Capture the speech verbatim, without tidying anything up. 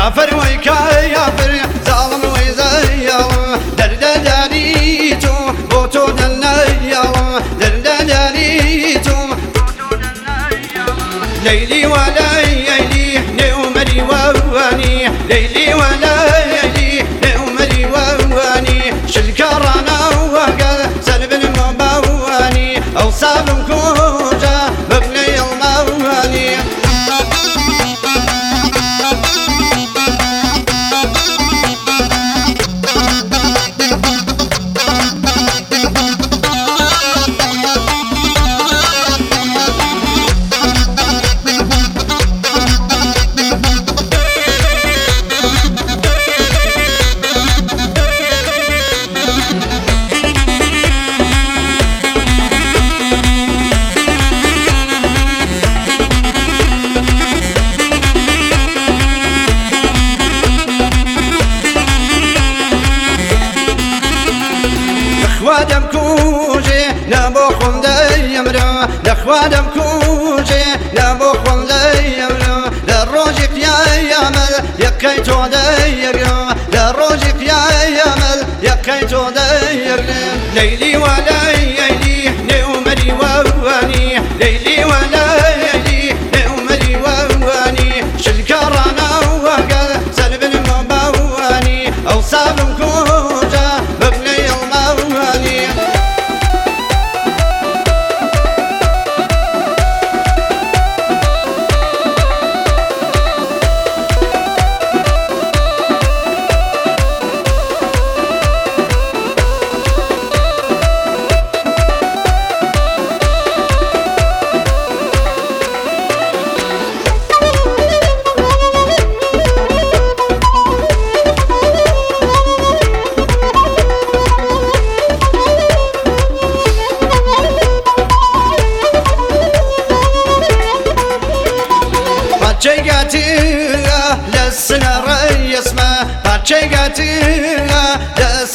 كافر وكافر ظالم وزيالم درد داريتو بوتو دنيالم درد داريتو ليلي وليلي نومري وواني ليلي وليلي نومري وواني شلكرانا وقال سلب المبواني أوصال كوجا مبني المواني لخوادم كوجي نبو خلدي يمرا لخوادم كوجي نبو خلدي يمرا للروجك يا يامل يكيتو ديرا للروجك يا يامل يكيتو ديرا ليلي وليلي نومري وواني ليلي وليلي نومري وواني شلكرانا وقال سلب المبواني أوصال كوجا مبني المواني باتشيقاتي لسنا ريس ما باتشيقاتي